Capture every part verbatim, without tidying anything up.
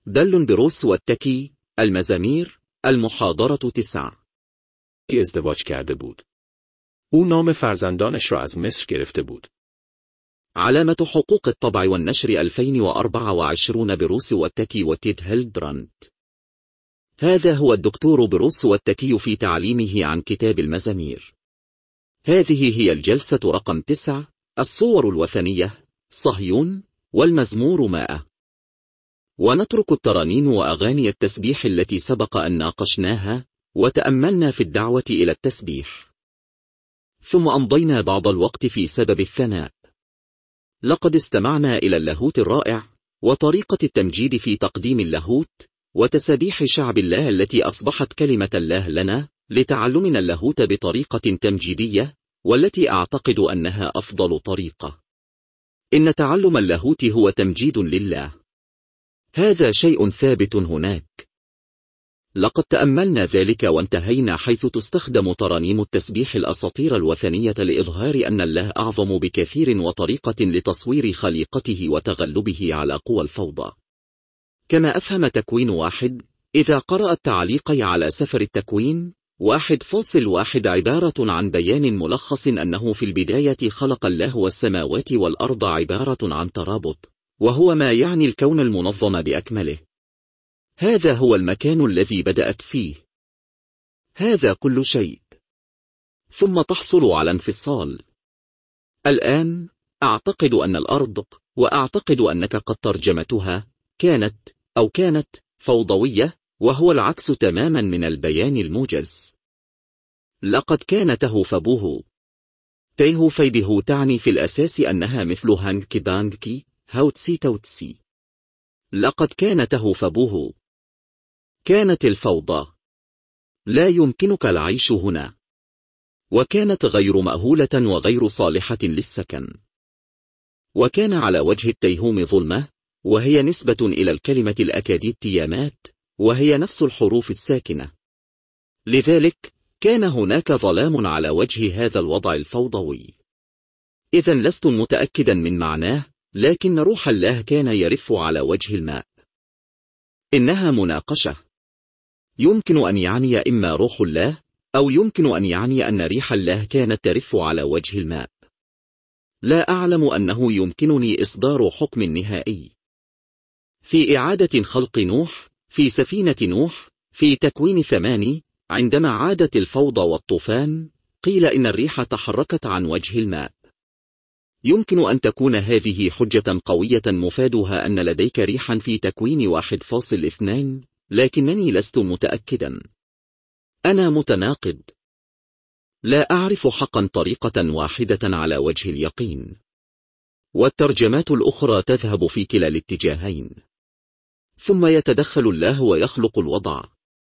دل بروس والتکی، المزامیر، المحاضرة تسع. ازدواج کرده بود. او نام فرزندانش را از مصر گرفته بود. علامة حقوق الطبع والنشر ألفين وأربعة وعشرين بروس والتكي وتيد هيلدبراند. هذا هو الدكتور بروس والتكي في تعليمه عن كتاب المزامير. هذه هي الجلسة رقم تسع، الصور الوثنية، صهيون، والمزمور مائة. ونترك الترانيم وأغاني التسبيح التي سبق أن ناقشناها، وتأملنا في الدعوة إلى التسبيح. ثم أمضينا بعض الوقت في سبب الثناء. لقد استمعنا إلى اللاهوت الرائع، وطريقة التمجيد في تقديم اللاهوت، وتسابيح شعب الله التي أصبحت كلمة الله لنا، لتعلمنا اللاهوت بطريقة تمجيدية، والتي أعتقد أنها أفضل طريقة. إن تعلم اللاهوت هو تمجيد لله. هذا شيء ثابت هناك. لقد تأملنا ذلك وانتهينا حيث تستخدم ترانيم التسبيح الأساطير الوثنية لإظهار أن الله أعظم بكثير وطريقة لتصوير خليقته وتغلبه على قوى الفوضى. كما أفهم تكوين واحد، إذا قرأ التعليق على سفر التكوين واحد فاصل واحد عبارة عن بيان ملخص أنه في البداية خلق الله والسماوات والأرض عبارة عن ترابط، وهو ما يعني الكون المنظم بأكمله. هذا هو المكان الذي بدأت فيه. هذا كل شيء. ثم تحصل على انفصال. الآن أعتقد أن الأرض، وأعتقد أنك قد ترجمتها، كانت أو كانت فوضوية، وهو العكس تماما من البيان الموجز. لقد كان تهوفبوه تيهوفيبه تعني في الأساس أنها مثل هانكي بانكي هاوتسي توتسي. لقد كان تهوفبوه. كانت الفوضى. لا يمكنك العيش هنا. وكانت غير مأهولة وغير صالحة للسكن. وكان على وجه التيهوم ظلمة، وهي نسبة إلى الكلمة الأكادية تيامات، وهي نفس الحروف الساكنة. لذلك كان هناك ظلام على وجه هذا الوضع الفوضوي. إذن لست متأكدا من معناه، لكن روح الله كان يرف على وجه الماء. إنها مناقشة. يمكن أن يعني إما روح الله، أو يمكن أن يعني أن ريح الله كانت ترف على وجه الماء. لا أعلم أنه يمكنني إصدار حكم نهائي. في إعادة خلق نوح، في سفينة نوح، في تكوين ثماني، عندما عادت الفوضى والطوفان، قيل إن الريح تحركت عن وجه الماء. يمكن أن تكون هذه حجة قوية مفادها أن لديك ريحا في تكوين واحد فاصل اثنين، لكنني لست متأكدا. أنا متناقض. لا أعرف حقا طريقة واحدة على وجه اليقين. والترجمات الأخرى تذهب في كلا الاتجاهين. ثم يتدخل الله ويخلق الوضع.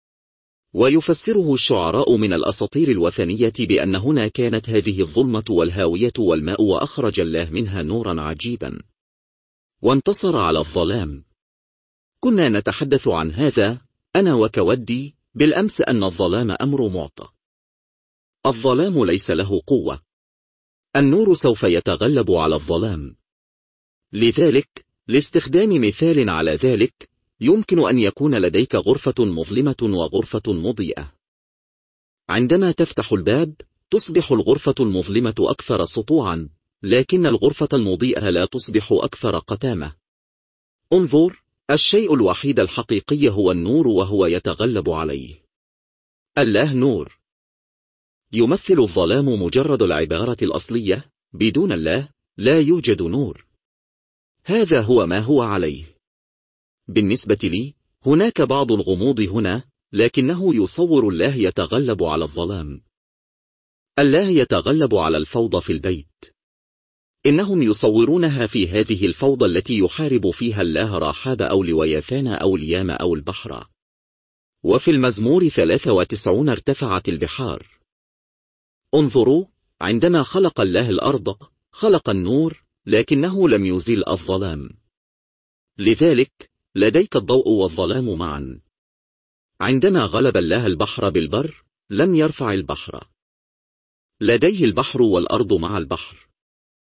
ويفسره الشعراء من الأساطير الوثنية بأن هنا كانت هذه الظلمة والهاوية والماء، وأخرج الله منها نورا عجيبا وانتصر على الظلام. كنا نتحدث عن هذا أنا وكودي بالأمس، أن الظلام أمر معطى. الظلام ليس له قوة. النور سوف يتغلب على الظلام. لذلك لاستخدام مثال على ذلك، يمكن أن يكون لديك غرفة مظلمة وغرفة مضيئة. عندما تفتح الباب تصبح الغرفة المظلمة أكثر سطوعا، لكن الغرفة المضيئة لا تصبح أكثر قتامة. انظر، الشيء الوحيد الحقيقي هو النور، وهو يتغلب عليه. الله نور. يمثل الظلام مجرد العبارة الأصلية، بدون الله لا يوجد نور. هذا هو ما هو عليه. بالنسبة لي هناك بعض الغموض هنا، لكنه يصور الله يتغلب على الظلام. الله يتغلب على الفوضى في البيت. إنهم يصورونها في هذه الفوضى التي يحارب فيها الله راحاب أو لوياثان أو ليام أو البحر. وفي المزمور ثلاثة وتسعين ارتفعت البحار. انظروا، عندما خلق الله الأرض خلق النور، لكنه لم يزيل الظلام. لذلك لديك الضوء والظلام معا. عندما غلب الله البحر بالبر لم يرفع البحر. لديه البحر والأرض مع البحر.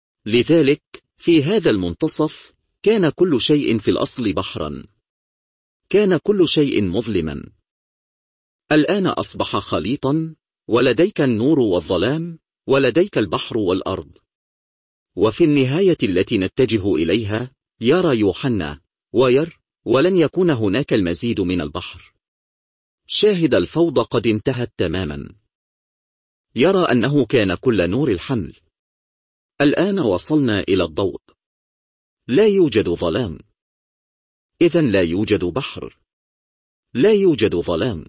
لذلك في هذا المنتصف كان كل شيء في الأصل بحرا. كان كل شيء مظلما. الآن أصبح خليطا، ولديك النور والظلام، ولديك البحر والأرض. وفي النهاية التي نتجه إليها، يرى يوحنا وير ولن يكون هناك المزيد من البحر. شاهد الفوضى قد انتهت تماما. يرى أنه كان كل نور الحمل. الآن وصلنا إلى الضوء. لا يوجد ظلام. إذن لا يوجد بحر. لا يوجد ظلام.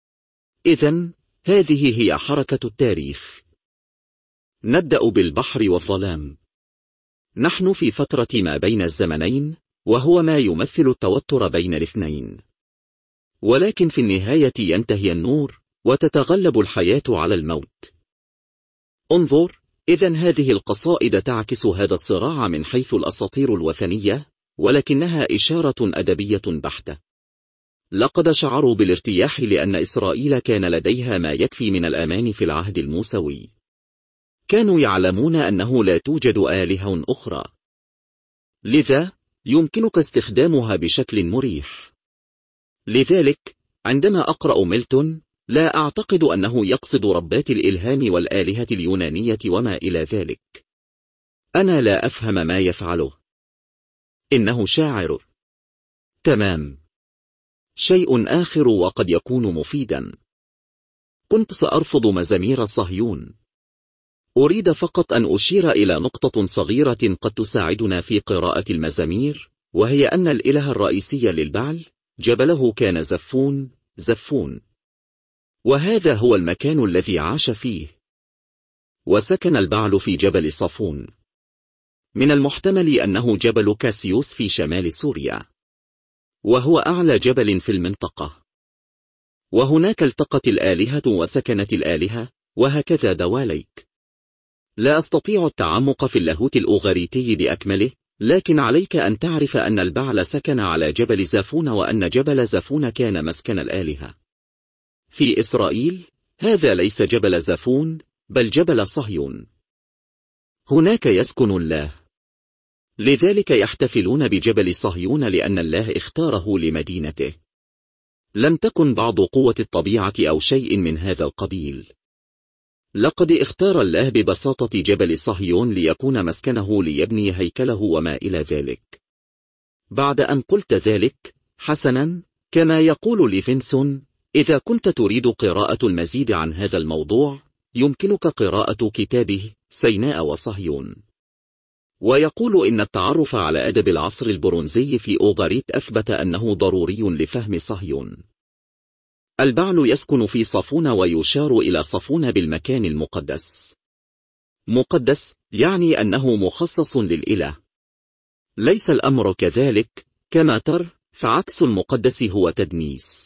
إذن هذه هي حركة التاريخ. نبدأ بالبحر والظلام. نحن في فترة ما بين الزمنين، وهو ما يمثل التوتر بين الاثنين. ولكن في النهاية ينتهي النور، وتتغلب الحياة على الموت. انظر، إذن هذه القصائد تعكس هذا الصراع من حيث الأساطير الوثنية، ولكنها إشارة أدبية بحتة. لقد شعروا بالارتياح لأن إسرائيل كان لديها ما يكفي من الأمان في العهد الموسوي. كانوا يعلمون أنه لا توجد آلهة أخرى، لذا يمكنك استخدامها بشكل مريح. لذلك عندما أقرأ ميلتون، لا أعتقد أنه يقصد ربات الإلهام والآلهة اليونانية وما إلى ذلك. أنا لا أفهم ما يفعله. إنه شاعر. تمام. شيء آخر وقد يكون مفيدا. كنت سأرفض مزامير صهيون. أريد فقط أن أشير إلى نقطة صغيرة قد تساعدنا في قراءة المزامير، وهي أن الإله الرئيسي للبعل جبله كان زفون زفون، وهذا هو المكان الذي عاش فيه. وسكن البعل في جبل صفون. من المحتمل أنه جبل كاسيوس في شمال سوريا، وهو أعلى جبل في المنطقة. وهناك التقت الآلهة وسكنت الآلهة، وهكذا دواليك. لا أستطيع التعمق في اللاهوت الأوغريتي بأكمله، لكن عليك أن تعرف أن البعل سكن على جبل زافون، وأن جبل زافون كان مسكن الآلهة. في إسرائيل هذا ليس جبل زافون، بل جبل صهيون. هناك يسكن الله. لذلك يحتفلون بجبل صهيون لأن الله اختاره لمدينته. لم تكن بعض قوة الطبيعة أو شيء من هذا القبيل. لقد اختار الله ببساطة جبل صهيون ليكون مسكنه ليبني هيكله وما إلى ذلك. بعد أن قلت ذلك، حسنا، كما يقول ليفنسون، إذا كنت تريد قراءة المزيد عن هذا الموضوع، يمكنك قراءة كتابه سيناء وصهيون. ويقول إن التعرف على أدب العصر البرونزي في أوغريت أثبت أنه ضروري لفهم صهيون. البعل يسكن في صفون، ويشار إلى صفون بالمكان المقدس. مقدس يعني أنه مخصص للإله. ليس الأمر كذلك كما ترى، فعكس المقدس هو تدنيس.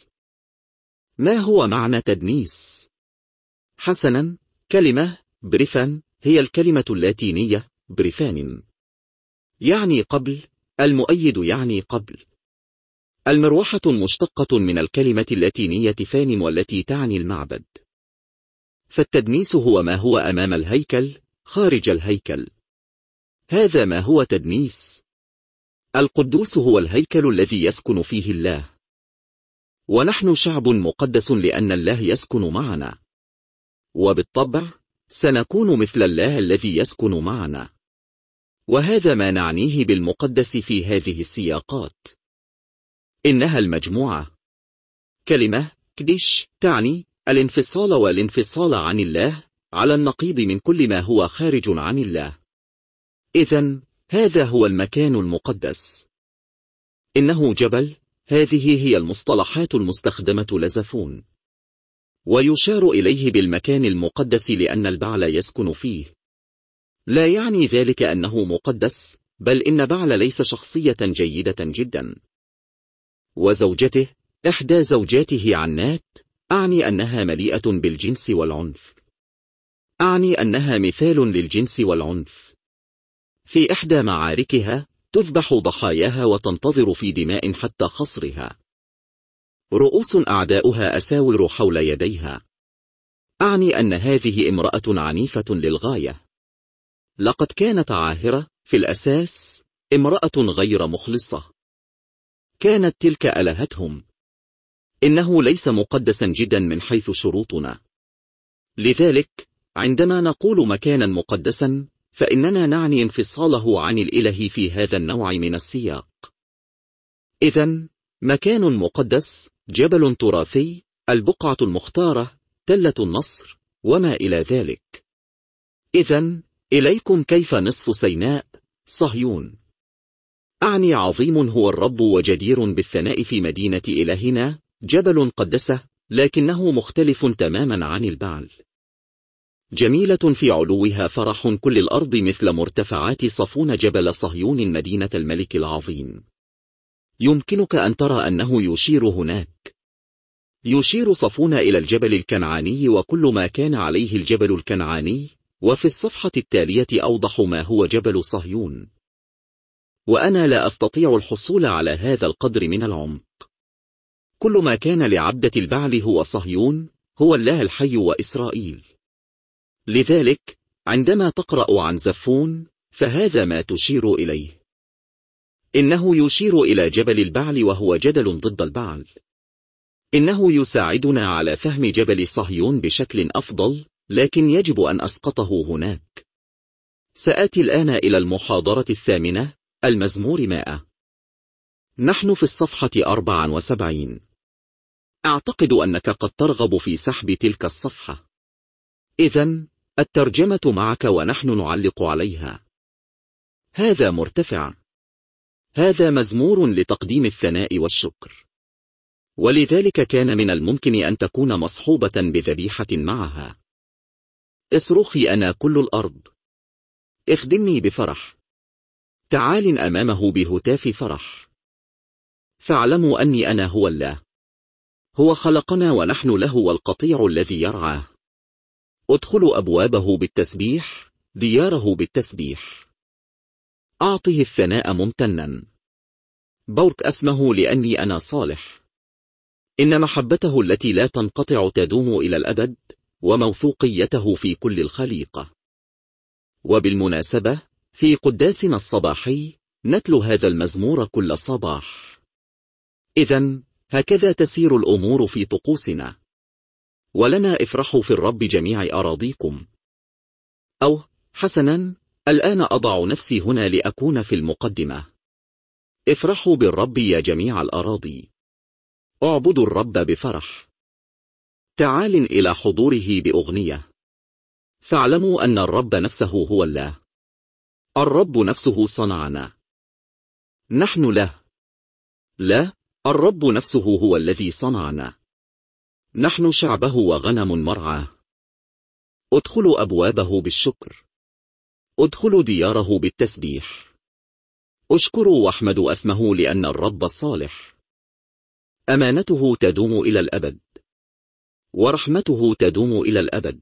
ما هو معنى تدنيس؟ حسنا، كلمة بريفان هي الكلمة اللاتينية بريفان، يعني قبل. المؤيد يعني قبل. المروحة مشتقة من الكلمة اللاتينية فان، والتي تعني المعبد. فالتدنيس هو ما هو أمام الهيكل، خارج الهيكل. هذا ما هو تدنيس. القدوس هو الهيكل الذي يسكن فيه الله. ونحن شعب مقدس لأن الله يسكن معنا. وبالطبع سنكون مثل الله الذي يسكن معنا. وهذا ما نعنيه بالمقدس في هذه السياقات. إنها المجموعة. كلمة كديش تعني الانفصال، والانفصال عن الله على النقيض من كل ما هو خارج عن الله. إذن هذا هو المكان المقدس. إنه جبل. هذه هي المصطلحات المستخدمة لزفون. ويشار إليه بالمكان المقدس لأن البعل يسكن فيه. لا يعني ذلك أنه مقدس، بل إن بعل ليس شخصية جيدة جدا. وزوجته، إحدى زوجاته عنات، أعني أنها مليئة بالجنس والعنف. أعني أنها مثال للجنس والعنف. في إحدى معاركها تذبح ضحاياها وتنتظر في دماء حتى خصرها. رؤوس أعداؤها أساور حول يديها. أعني أن هذه امرأة عنيفة للغاية. لقد كانت عاهرة في الأساس، امرأة غير مخلصة. كانت تلك ألهتهم، إنه ليس مقدسا جدا من حيث شروطنا. لذلك عندما نقول مكانا مقدسا فإننا نعني انفصاله عن الإله في هذا النوع من السياق. إذن مكان مقدس، جبل تراثي، البقعة المختارة، تلة النصر، وما إلى ذلك. إذن إليكم كيف نصف سيناء، صهيون. أعني عظيم هو الرب وجدير بالثناء في مدينة إلهنا، جبل قدسه لكنه مختلف تماما عن البعل. جميلة في علوها، فرح كل الأرض مثل مرتفعات صفون جبل صهيون مدينة الملك العظيم. يمكنك أن ترى أنه يشير هناك. يشير صفون إلى الجبل الكنعاني وكل ما كان عليه الجبل الكنعاني، وفي الصفحة التالية أوضح ما هو جبل صهيون. وأنا لا أستطيع الحصول على هذا القدر من العمق. كل ما كان لعبدة البعل هو صهيون، هو الله الحي وإسرائيل. لذلك عندما تقرأ عن زفون فهذا ما تشير إليه. إنه يشير إلى جبل البعل وهو جدل ضد البعل. إنه يساعدنا على فهم جبل صهيون بشكل أفضل، لكن يجب أن أسقطه هناك. سآتي الآن إلى المحاضرة الثامنة، المزمور مائة. نحن في الصفحة أربعة وسبعين. أعتقد أنك قد ترغب في سحب تلك الصفحة. إذن الترجمة معك ونحن نعلق عليها. هذا مرتفع. هذا مزمور لتقديم الثناء والشكر، ولذلك كان من الممكن أن تكون مصحوبة بذبيحة معها. اصرخي أنا كل الأرض، اخدمني بفرح، تعال أمامه بهتاف فرح. فاعلموا أني أنا هو الله، هو خلقنا ونحن له والقطيع الذي يرعاه. ادخلوا أبوابه بالتسبيح، دياره بالتسبيح. أعطه الثناء ممتنا. بارك اسمه لأني أنا صالح. إن محبته التي لا تنقطع تدوم إلى الأبد، وموثوقيته في كل الخليقة. وبالمناسبة في قداسنا الصباحي نتلو هذا المزمور كل صباح. إذن هكذا تسير الأمور في طقوسنا. ولنا افرحوا في الرب جميع أراضيكم. أو حسنا، الآن أضع نفسي هنا لأكون في المقدمة. افرحوا بالرب يا جميع الأراضي. اعبدوا الرب بفرح. تعال إلى حضوره بأغنية. فاعلموا أن الرب نفسه هو الله. الرب نفسه صنعنا. نحن له. لا، الرب نفسه هو الذي صنعنا. نحن شعبه وغنم مرعاه. ادخلوا أبوابه بالشكر. ادخلوا دياره بالتسبيح. اشكروا واحمدوا اسمه لأن الرب صالح. أمانته تدوم إلى الأبد، ورحمته تدوم إلى الأبد.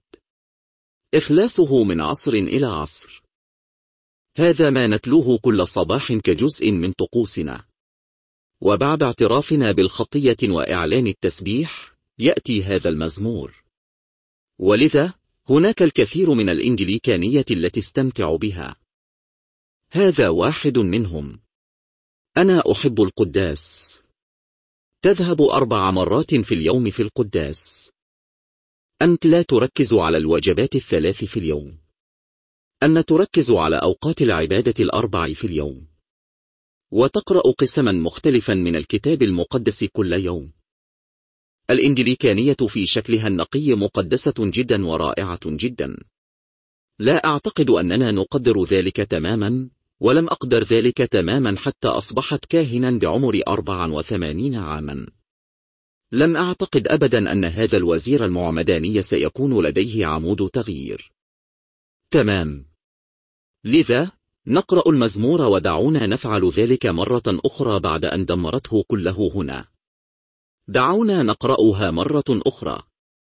إخلاصه من عصر إلى عصر. هذا ما نتلوه كل صباح كجزء من طقوسنا. وبعد اعترافنا بالخطية وإعلان التسبيح يأتي هذا المزمور. ولذا هناك الكثير من الإنجليكانية التي استمتع بها. هذا واحد منهم. أنا أحب القداس. تذهب أربع مرات في اليوم في القداس. أنت لا تركز على الوجبات الثلاث في اليوم. أن تركز على أوقات العبادة الأربع في اليوم. وتقرأ قسما مختلفا من الكتاب المقدس كل يوم. الإنجليكانية في شكلها النقي مقدسة جدا ورائعة جدا. لا أعتقد أننا نقدر ذلك تماما، ولم أقدر ذلك تماما حتى أصبحت كاهنا بعمر أربع وثمانين عاما. لم أعتقد أبدا أن هذا الوزير المعمداني سيكون لديه عمود تغيير. تمام. لذا نقرأ المزمور ودعونا نفعل ذلك مرة أخرى بعد أن دمرته كله هنا. دعونا نقرأها مرة أخرى.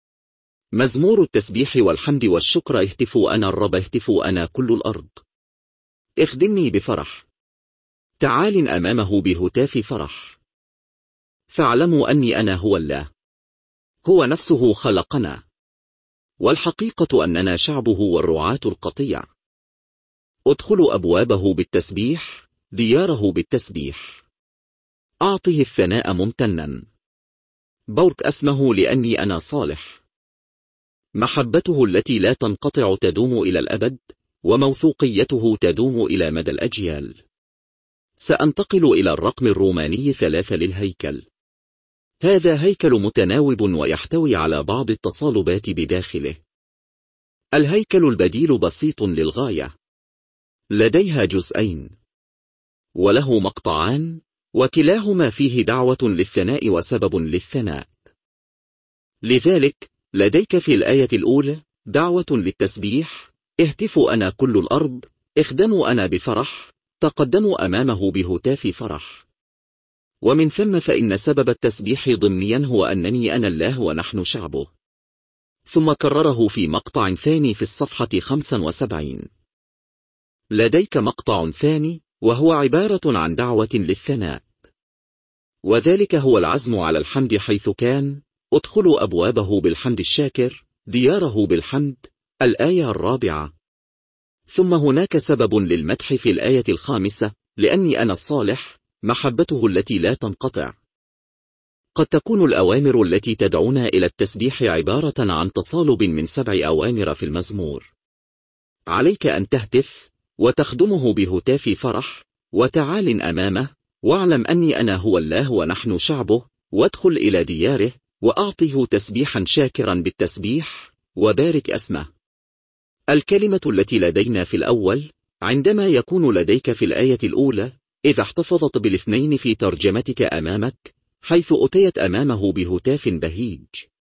مزمور التسبيح والحمد والشكر. اهتفوا أنا الرب، اهتفوا أنا كل الأرض. اخدمني بفرح. تعال أمامه بهتاف فرح. فاعلموا أني أنا هو الله. هو نفسه خلقنا. والحقيقة أننا شعبه والرعاة القطيع. ادخلوا أبوابه بالتسبيح، دياره بالتسبيح. أعطه الثناء ممتنا. بورك اسمه لأني أنا صالح. محبته التي لا تنقطع تدوم إلى الأبد، وموثوقيته تدوم إلى مدى الأجيال. سأنتقل إلى الرقم الروماني ثلاثة للهيكل. هذا هيكل متناوب ويحتوي على بعض التصالبات بداخله. الهيكل البديل بسيط للغاية، لديها جزئين وله مقطعان، وكلاهما فيه دعوة للثناء وسبب للثناء. لذلك لديك في الآية الأولى دعوة للتسبيح: اهتفوا أنا كل الأرض، اخدموا أنا بفرح، تقدموا أمامه بهتاف فرح. ومن ثم فإن سبب التسبيح ضمنيا هو أنني أنا الله ونحن شعبه. ثم كرره في مقطع ثاني في الصفحة خمسة وسبعين. لديك مقطع ثاني وهو عبارة عن دعوة للثناء، وذلك هو العزم على الحمد، حيث كان: ادخلوا أبوابه بالحمد الشاكر، دياره بالحمد. الآية الرابعة. ثم هناك سبب للمدح في الآية الخامسة: لأني أنا الصالح، محبته التي لا تنقطع. قد تكون الأوامر التي تدعونا إلى التسبيح عبارة عن تصالب من سبع أوامر في المزمور. عليك أن تهتف وتخدمه بهتاف فرح، وتعال أمامه، واعلم أني أنا هو الله ونحن شعبه، وادخل إلى دياره، وأعطه تسبيحا شاكرا بالتسبيح، وبارك اسمه. الكلمة التي لدينا في الأول عندما يكون لديك في الآية الأولى: إذا احتفظت بالاثنين في ترجمتك أمامك، حيث أتيت أمامه بهتاف بهيج.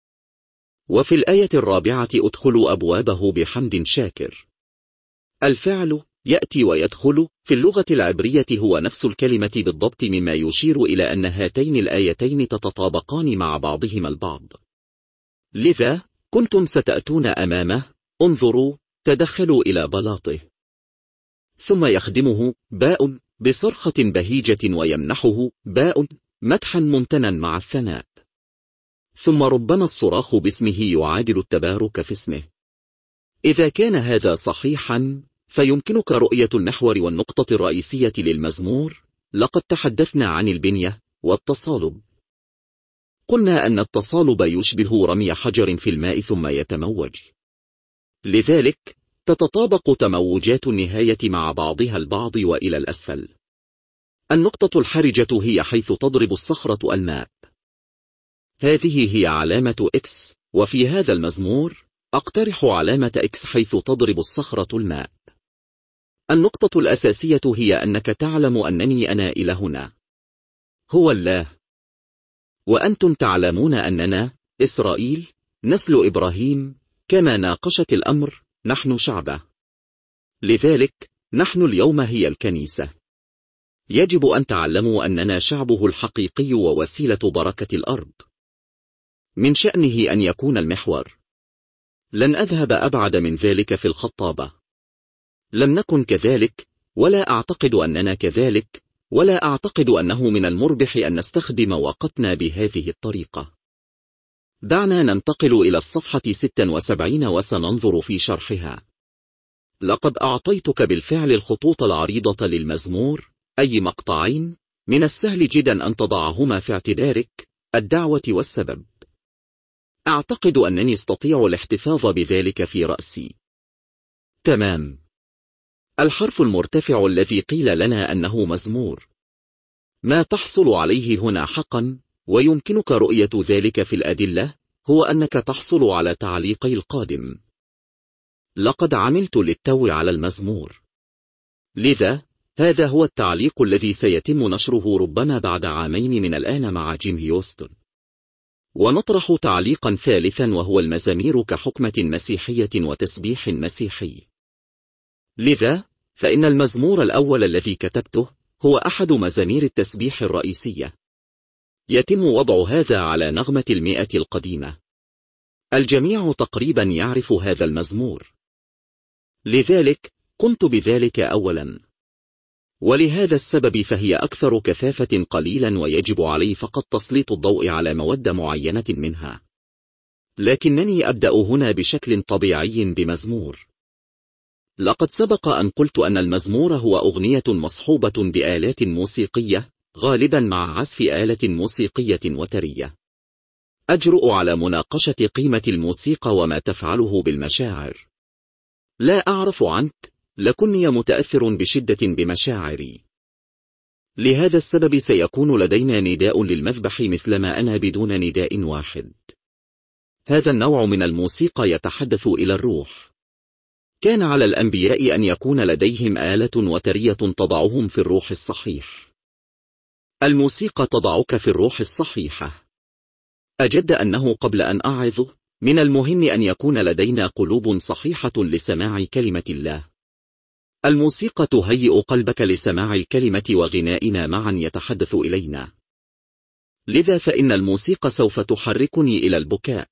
وفي الآية الرابعة: ادخلوا أبوابه بحمد شاكر. الفعل يأتي ويدخل في اللغة العبرية هو نفس الكلمة بالضبط، مما يشير إلى أن هاتين الآيتين تتطابقان مع بعضهما البعض. لذا كنتم ستأتون أمامه، انظروا، تدخلوا إلى بلاطه. ثم يخدمه باء بصرخة بهيجة، ويمنحه باء مدحا ممتنا مع الثناء. ثم ربما الصراخ باسمه يعادل التبارك في اسمه. إذا كان هذا صحيحا، فيمكنك رؤية المحور والنقطة الرئيسية للمزمور. لقد تحدثنا عن البنية والتصالب. قلنا أن التصالب يشبه رمي حجر في الماء ثم يتموج، لذلك تتطابق تموجات النهاية مع بعضها البعض وإلى الأسفل. النقطة الحرجة هي حيث تضرب الصخرة الماء. هذه هي علامة إكس، وفي هذا المزمور أقترح علامة إكس حيث تضرب الصخرة الماء. النقطة الأساسية هي أنك تعلم أنني أنا إلهنا، هو الله، وأنتم تعلمون أننا إسرائيل، نسل إبراهيم، كما ناقشت الأمر، نحن شعبه. لذلك نحن اليوم هي الكنيسة. يجب أن تعلموا أننا شعبه الحقيقي ووسيلة بركة الأرض. من شأنه أن يكون المحور. لن أذهب أبعد من ذلك في الخطابة. لم نكن كذلك، ولا أعتقد أننا كذلك، ولا أعتقد أنه من المربح أن نستخدم وقتنا بهذه الطريقة. دعنا ننتقل إلى الصفحة ستة وسبعين وسننظر في شرحها. لقد أعطيتك بالفعل الخطوط العريضة للمزمور، أي مقطعين من السهل جدا أن تضعهما في اعتبارك: الدعوة والسبب. أعتقد أنني استطيع الاحتفاظ بذلك في رأسي. تمام. الحرف المرتفع الذي قيل لنا أنه مزمور. ما تحصل عليه هنا حقا، ويمكنك رؤية ذلك في الأدلة، هو أنك تحصل على تعليقي القادم. لقد عملت للتو على المزمور، لذا هذا هو التعليق الذي سيتم نشره ربما بعد عامين من الآن مع جيم هيوستن. ونطرح تعليقا ثالثا وهو المزامير كحكمة مسيحية وتسبيح مسيحي. لذا فإن المزمور الأول الذي كتبته هو أحد مزامير التسبيح الرئيسية. يتم وضع هذا على نغمة المئة القديمة. الجميع تقريبا يعرف هذا المزمور، لذلك قمت بذلك أولا. ولهذا السبب فهي أكثر كثافة قليلا، ويجب علي فقط تسليط الضوء على مودة معينة منها. لكنني أبدأ هنا بشكل طبيعي بمزمور. لقد سبق أن قلت أن المزمور هو أغنية مصحوبة بآلات موسيقية، غالبا مع عزف آلة موسيقية وترية. أجرؤ على مناقشة قيمة الموسيقى وما تفعله بالمشاعر. لا أعرف عنك، لكني متأثر بشدة بمشاعري. لهذا السبب سيكون لدينا نداء للمذبح مثلما أنا بدون نداء واحد. هذا النوع من الموسيقى يتحدث إلى الروح. كان على الأنبياء أن يكون لديهم آلة وترية تضعهم في الروح الصحيح. الموسيقى تضعك في الروح الصحيحة. أجد أنه قبل أن أعظ من المهم أن يكون لدينا قلوب صحيحة لسماع كلمة الله. الموسيقى تهيئ قلبك لسماع الكلمة وغنائنا معا يتحدث إلينا. لذا فإن الموسيقى سوف تحركني إلى البكاء.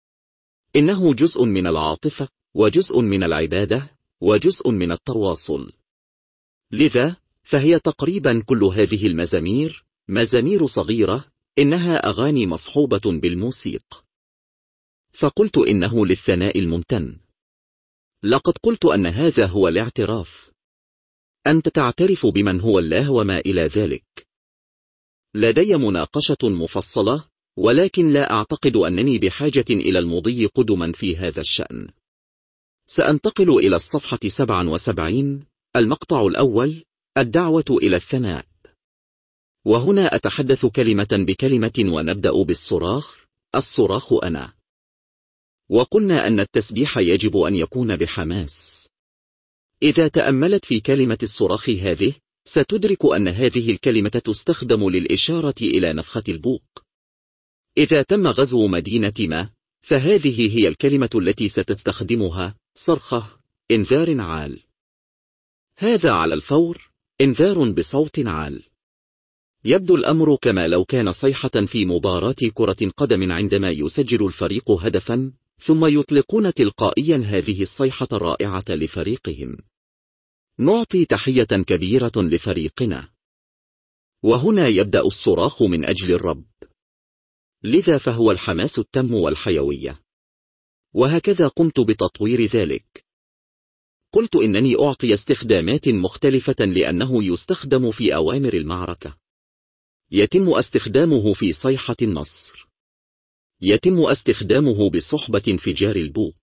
إنه جزء من العاطفة، وجزء من العبادة، وجزء من التواصل. لذا فهي تقريبا كل هذه المزامير مزامير صغيرة، إنها أغاني مصحوبة بالموسيقى. فقلت إنه للثناء الممتن. لقد قلت أن هذا هو الاعتراف. أنت تعترف بمن هو الله وما إلى ذلك. لدي مناقشة مفصلة، ولكن لا أعتقد أنني بحاجة إلى المضي قدما في هذا الشأن. سأنتقل إلى الصفحة سبعة وسبعين، المقطع الأول، الدعوة إلى الثناء. وهنا أتحدث كلمة بكلمة ونبدأ بالصراخ. الصراخ أنا. وقلنا أن التسبيح يجب أن يكون بحماس. إذا تأملت في كلمة الصراخ هذه، ستدرك أن هذه الكلمة تستخدم للإشارة إلى نفخة البوق. إذا تم غزو مدينة ما، فهذه هي الكلمة التي ستستخدمها. صرخة، إنذار عال. هذا على الفور، إنذار بصوت عال. يبدو الأمر كما لو كان صيحة في مباراة كرة قدم عندما يسجل الفريق هدفا، ثم يطلقون تلقائيا هذه الصيحة الرائعة لفريقهم. نعطي تحية كبيرة لفريقنا. وهنا يبدأ الصراخ من أجل الرب. لذا فهو الحماس التام والحيوية. وهكذا قمت بتطوير ذلك. قلت إنني أعطي استخدامات مختلفة لأنه يستخدم في أوامر المعركة. يتم استخدامه في صيحة النصر. يتم استخدامه بصحبة انفجار البوق.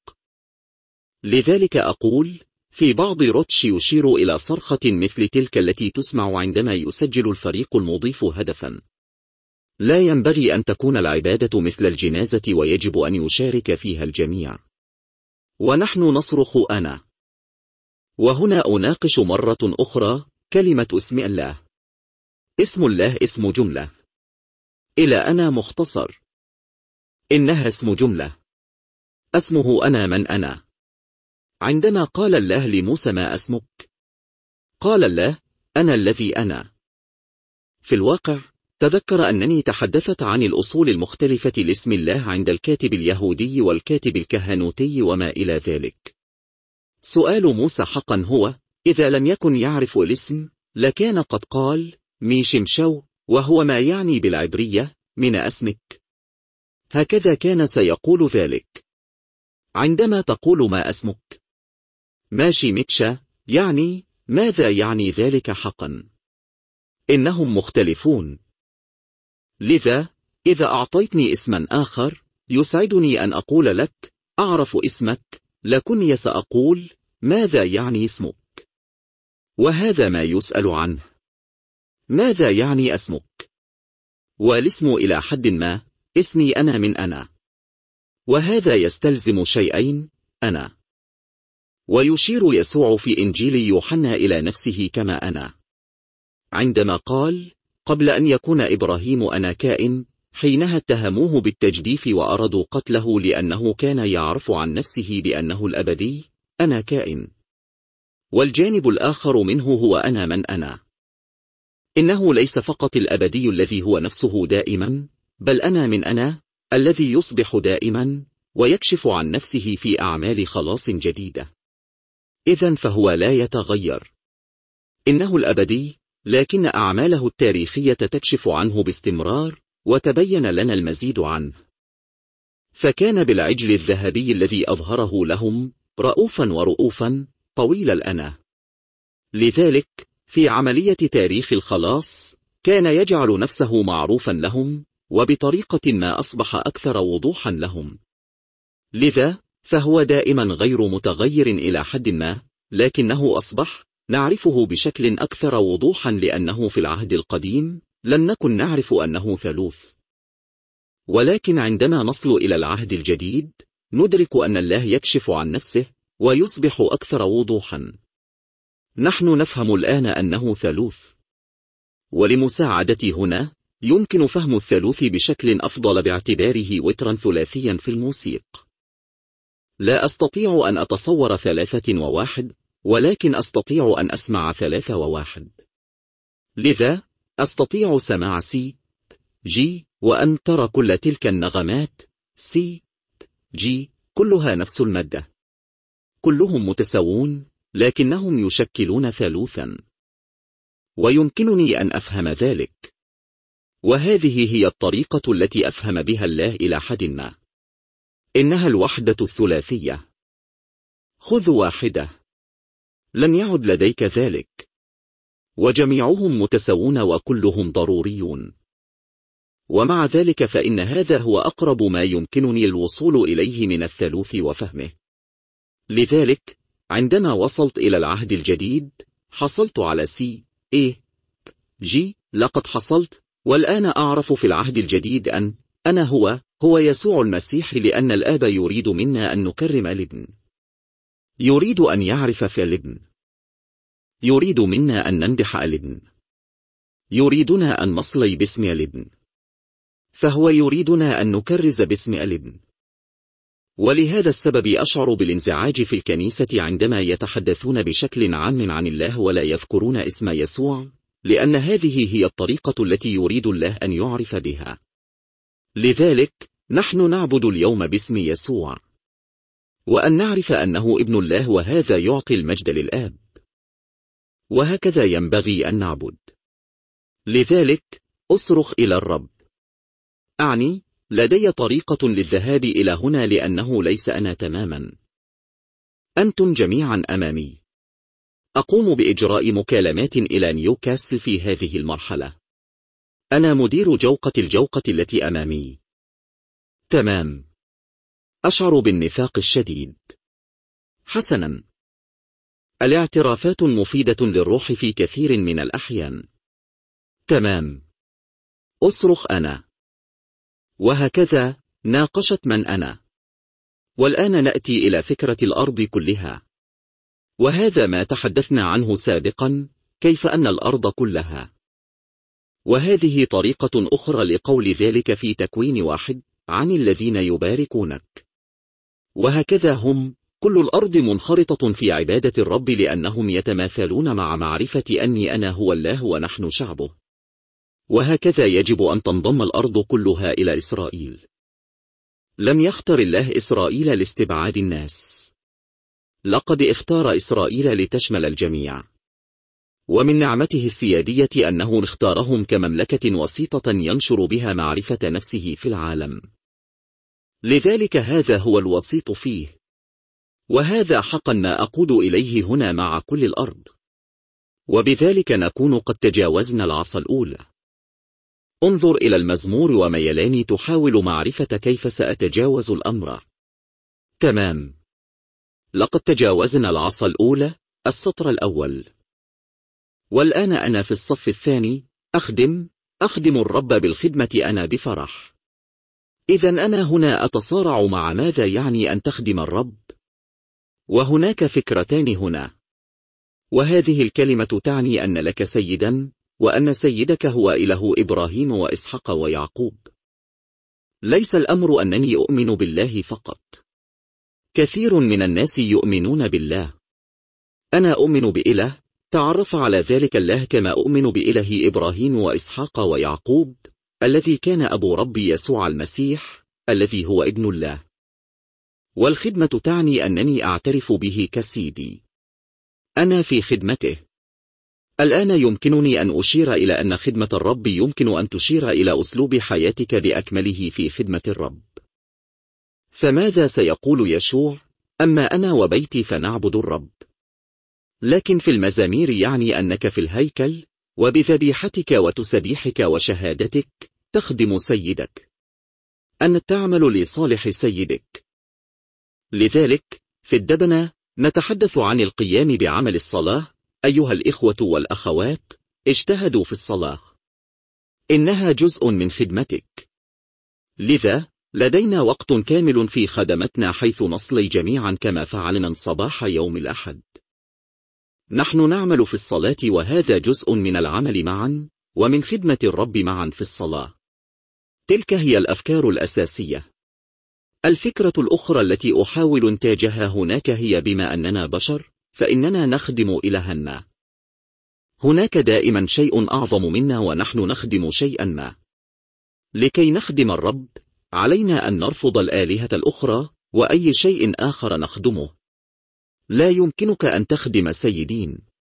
لذلك أقول في بعض روتش يشير إلى صرخة مثل تلك التي تسمع عندما يسجل الفريق المضيف هدفا. لا ينبغي أن تكون العبادة مثل الجنازة ويجب أن يشارك فيها الجميع. ونحن نصرخ أنا. وهنا أناقش مرة أخرى كلمة اسم الله. اسم الله اسم جملة. إلى أنا مختصر. إنها اسم جملة. اسمه أنا من أنا. عندما قال الله لموسى ما اسمك؟ قال الله أنا الذي أنا. في الواقع تذكر أنني تحدثت عن الأصول المختلفة لاسم الله عند الكاتب اليهودي والكاتب الكهنوتي وما إلى ذلك. سؤال موسى حقا هو إذا لم يكن يعرف الاسم لكان قد قال مي شمشو، وهو ما يعني بالعبرية من اسمك. هكذا كان سيقول ذلك. عندما تقول ما اسمك ماشي ميتشا، يعني ماذا يعني ذلك حقا؟ إنهم مختلفون. لذا إذا أعطيتني اسما آخر يسعدني أن أقول لك أعرف اسمك، لكني سأقول ماذا يعني اسمك؟ وهذا ما يسأل عنه. ماذا يعني اسمك؟ والاسم إلى حد ما اسمي أنا من أنا. وهذا يستلزم شيئين: أنا. ويشير يسوع في إنجيل يوحنا إلى نفسه كما أنا، عندما قال قبل أن يكون إبراهيم أنا كائن، حينها اتهموه بالتجديف وأرادوا قتله لأنه كان يعرف عن نفسه بأنه الأبدي أنا كائن. والجانب الآخر منه هو أنا من أنا. إنه ليس فقط الأبدي الذي هو نفسه دائما، بل أنا من أنا الذي يصبح دائما ويكشف عن نفسه في أعمال خلاص جديدة. إذن فهو لا يتغير. إنه الأبدي، لكن أعماله التاريخية تكشف عنه باستمرار، وتبين لنا المزيد عنه. فكان بالعجل الذهبي الذي أظهره لهم رؤوفا ورؤوفا طويل الأنا. لذلك في عملية تاريخ الخلاص كان يجعل نفسه معروفا لهم وبطريقة ما أصبح أكثر وضوحا لهم. لذا فهو دائما غير متغير إلى حد ما، لكنه أصبح نعرفه بشكل أكثر وضوحا، لأنه في العهد القديم لم نكن نعرف أنه ثالوث. ولكن عندما نصل إلى العهد الجديد ندرك أن الله يكشف عن نفسه ويصبح أكثر وضوحا. نحن نفهم الآن أنه ثالوث، ولمساعدتي هنا يمكن فهم الثالوث بشكل أفضل باعتباره وترا ثلاثيا في الموسيق. لا أستطيع أن أتصور ثلاثة وواحد، ولكن أستطيع أن أسمع ثلاثة وواحد. لذا أستطيع سماع سي جي وأن ترى كل تلك النغمات سي جي كلها نفس المادة، كلهم متساوون لكنهم يشكلون ثالوثا، ويمكنني أن أفهم ذلك. وهذه هي الطريقة التي أفهم بها الله إلى حد ما. إنها الوحدة الثلاثية. خذ واحدة، لن يعد لديك ذلك، وجميعهم متساوون وكلهم ضروريون. ومع ذلك فإن هذا هو أقرب ما يمكنني الوصول إليه من الثالوث وفهمه. لذلك عندما وصلت إلى العهد الجديد حصلت على سي إيه جي. لقد حصلت، والآن أعرف في العهد الجديد أن أنا هو هو يسوع المسيح، لأن الآب يريد منا أن نكرم الابن، يريد أن يعرف في الابن، يريد منا أن نمدح الابن، يريدنا أن نصلي باسم الابن، فهو يريدنا أن نكرز باسم الابن. ولهذا السبب أشعر بالانزعاج في الكنيسة عندما يتحدثون بشكل عام عن الله ولا يذكرون اسم يسوع، لأن هذه هي الطريقة التي يريد الله أن يعرف بها. لذلك نحن نعبد اليوم باسم يسوع، وأن نعرف أنه ابن الله، وهذا يعطي المجد للآب. وهكذا ينبغي أن نعبد. لذلك أصرخ إلى الرب. أعني لدي طريقة للذهاب إلى هنا، لأنه ليس أنا تماما، أنتم جميعا أمامي. أقوم بإجراء مكالمات إلى نيوكاسل في هذه المرحلة. أنا مدير جوقة الجوقة التي أمامي. تمام. أشعر بالنفاق الشديد. حسنا. الاعترافات مفيدة للروح في كثير من الأحيان. تمام. أصرخ أنا. وهكذا ناقشت من أنا. والآن نأتي إلى فكرة الأرض كلها، وهذا ما تحدثنا عنه سابقا، كيف أن الأرض كلها. وهذه طريقة أخرى لقول ذلك في تكوين واحد عن الذين يباركونك. وهكذا هم كل الأرض منخرطة في عبادة الرب، لأنهم يتماثلون مع معرفة أني أنا هو الله ونحن شعبه. وهكذا يجب أن تنضم الأرض كلها إلى إسرائيل. لم يختر الله إسرائيل لاستبعاد الناس، لقد اختار إسرائيل لتشمل الجميع. ومن نعمته السيادية أنه اختارهم كمملكة وسيطة ينشر بها معرفة نفسه في العالم. لذلك هذا هو الوسيط فيه. وهذا حقا ما أقود إليه هنا مع كل الأرض. وبذلك نكون قد تجاوزنا العصا الأولى. انظر إلى المزمور وميلاني تحاول معرفة كيف سأتجاوز الأمر. تمام. لقد تجاوزنا العصا الأولى، السطر الأول. والآن أنا في الصف الثاني، أخدم أخدم الرب بالخدمة أنا بفرح. إذن أنا هنا أتصارع مع ماذا يعني أن تخدم الرب. وهناك فكرتان هنا. وهذه الكلمة تعني أن لك سيدا، وأن سيدك هو إله إبراهيم وإسحاق ويعقوب. ليس الأمر أنني أؤمن بالله فقط. كثير من الناس يؤمنون بالله. أنا أؤمن بإله تعرف على ذلك الله، كما أؤمن بإله إبراهيم وإسحاق ويعقوب، الذي كان أبو ربي يسوع المسيح، الذي هو ابن الله. والخدمة تعني أنني أعترف به كسيدي. أنا في خدمته. الآن يمكنني أن أشير إلى أن خدمة الرب يمكن أن تشير إلى أسلوب حياتك بأكمله في خدمة الرب. فماذا سيقول يشوع؟ أما أنا وبيتي فنعبد الرب. لكن في المزامير يعني أنك في الهيكل، وبذبيحتك وتسبيحك وشهادتك، تخدم سيدك، أن تعمل لصالح سيدك. لذلك في الدبنة نتحدث عن القيام بعمل الصلاة. أيها الإخوة والأخوات، اجتهدوا في الصلاة، إنها جزء من خدمتك. لذا لدينا وقت كامل في خدمتنا، حيث نصلي جميعا كما فعلنا صباح يوم الأحد. نحن نعمل في الصلاة، وهذا جزء من العمل معا ومن خدمة الرب معا في الصلاة. تلك هي الأفكار الأساسية. الفكرة الأخرى التي أحاول إنتاجها هناك هي بما أننا بشر فإننا نخدم إلها ما. هناك دائما شيء أعظم منا ونحن نخدم شيئا ما. لكي نخدم الرب علينا أن نرفض الآلهة الأخرى وأي شيء آخر نخدمه. لا يمكنك أن تخدم سيدين.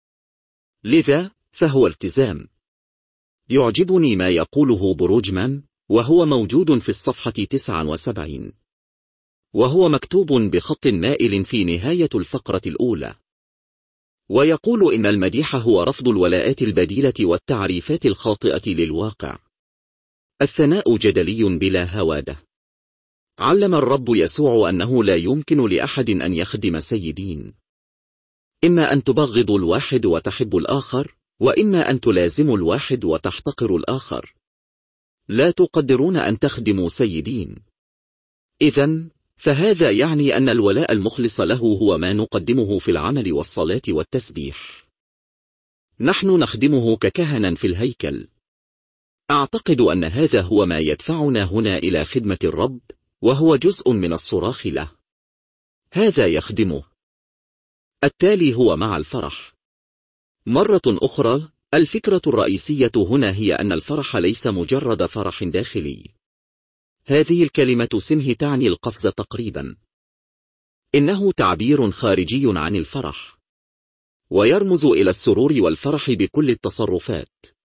لذا فهو التزام. يعجبني ما يقوله بروجمان، وهو موجود في الصفحة تسعة وسبعين، وهو مكتوب بخط مائل في نهاية الفقرة الأولى، ويقول إن المديح هو رفض الولاءات البديلة والتعريفات الخاطئة للواقع. الثناء جدلي بلا هوادة. علم الرب يسوع أنه لا يمكن لأحد أن يخدم سيدين. إما أن تبغضوا الواحد وتحبوا الآخر، وإما أن تلازموا الواحد وتحتقروا الآخر. لا تقدرون أن تخدموا سيدين. إذن فهذا يعني أن الولاء المخلص له هو ما نقدمه في العمل والصلاة والتسبيح. نحن نخدمه ككهنة في الهيكل. أعتقد أن هذا هو ما يدفعنا هنا إلى خدمة الرب، وهو جزء من الصراخ له. هذا يخدمه. التالي هو مع الفرح. مرة أخرى، الفكرة الرئيسية هنا هي أن الفرح ليس مجرد فرح داخلي. هذه الكلمة سمه تعني القفز تقريبا. إنه تعبير خارجي عن الفرح، ويرمز إلى السرور والفرح بكل التصرفات.